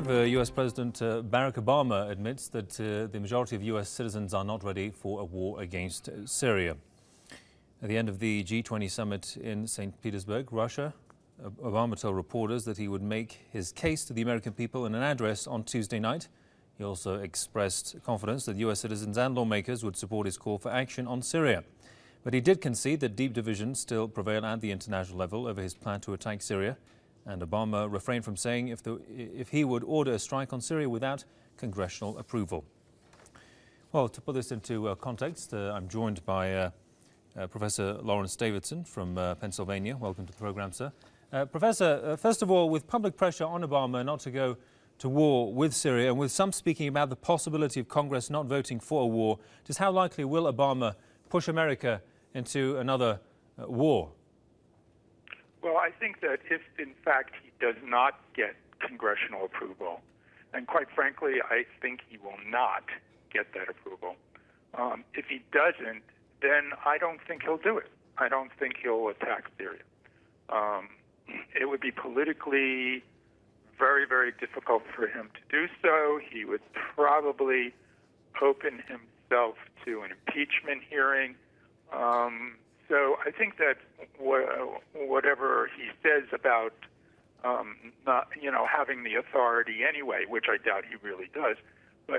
The US President Barack Obama admits that the majority of US citizens are not ready for a war against Syria. At the end of the G20 summit in St. Petersburg, Russia, Obama told reporters that he would make his case to the American people in an address on Tuesday night. He also expressed confidence that US citizens and lawmakers would support his call for action on Syria. But he did concede that deep divisions still prevail at the international level over his plan to attack Syria. And Obama refrained from saying if he would order a strike on Syria without congressional approval. Well, to put this into context, I'm joined by Professor Lawrence Davidson from Pennsylvania. Welcome to the program, sir. Professor, first of all, with public pressure on Obama not to go to war with Syria, and with some speaking about the possibility of Congress not voting for a war, just how likely will Obama push America into another war? Well, I think that if, in fact, he does not get congressional approval, and quite frankly, I think he will not get that approval. If he doesn't, then I don't think he'll do it. I don't think he'll attack Syria. It would be politically very, very difficult for him to do so. He would probably open himself to an impeachment hearing. So I think that whatever he says about not, having the authority anyway, which I doubt he really does, but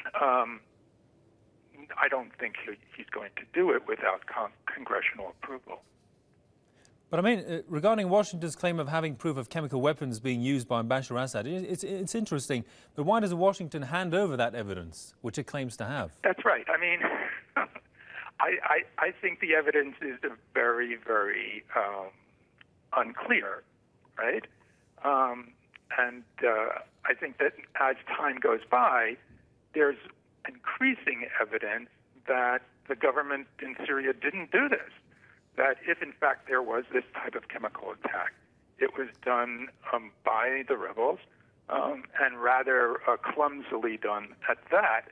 I don't think he's going to do it without congressional approval. But I mean, regarding Washington's claim of having proof of chemical weapons being used by Bashar al-Assad, it's interesting. But why does Washington hand over that evidence, which it claims to have? That's right. I mean, I think the evidence is very, very unclear, right? And I think that as time goes by, there's increasing evidence that the government in Syria didn't do this. That if, in fact, there was this type of chemical attack, it was done by the rebels, and rather clumsily done at that.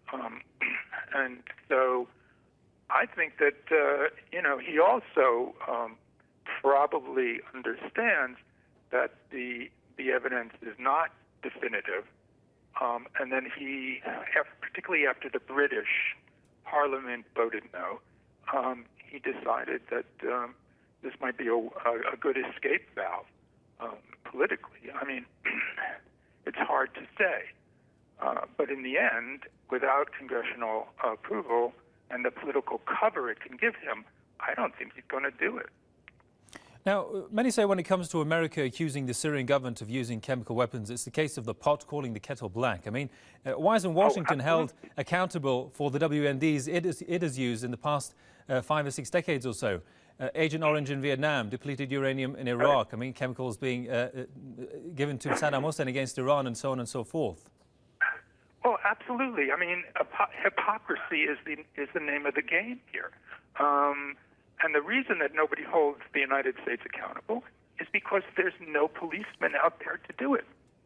And so I think that, he also probably understands that the evidence is not definitive. And then he, particularly after the British Parliament voted no, he decided that this might be a good escape valve politically. I mean, it's hard to say. But in the end, without congressional approval and the political cover it can give him, I don't think he's going to do it. Now, many say when it comes to America accusing the Syrian government of using chemical weapons, it's the case of the pot calling the kettle black. I mean, why isn't Washington held accountable for the WMDs it has used in the past 5 or 6 decades or so? Agent Orange in Vietnam, depleted uranium in Iraq, I mean, chemicals being given to Saddam Hussein against Iran and so on and so forth. Well, absolutely. I mean, hypocrisy is the name of the game here. And the reason that nobody holds the United States accountable is because there's no policeman out there to do it.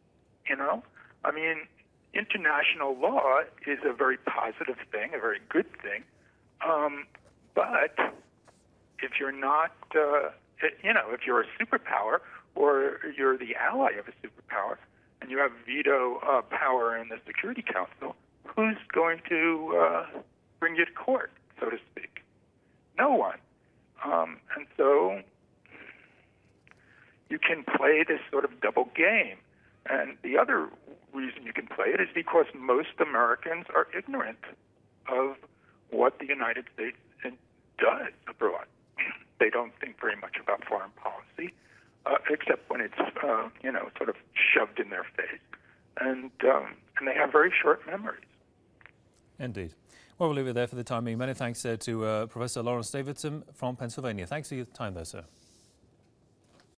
I mean, international law is a very positive thing, a very good thing. But if you're not, if you're a superpower or you're the ally of a superpower and you have veto power in the Security Council, who's going to bring you to court, so to speak? No one. And so you can play this sort of double game. And the other reason you can play it is because most Americans are ignorant of what the United States does abroad. They don't think very much about foreign policy, except when it's, sort of shoved in their face. And they have very short memories. Indeed. Well, we'll leave it there for the time being. Many thanks to Professor Lawrence Davidson from Pennsylvania. Thanks for your time there, sir.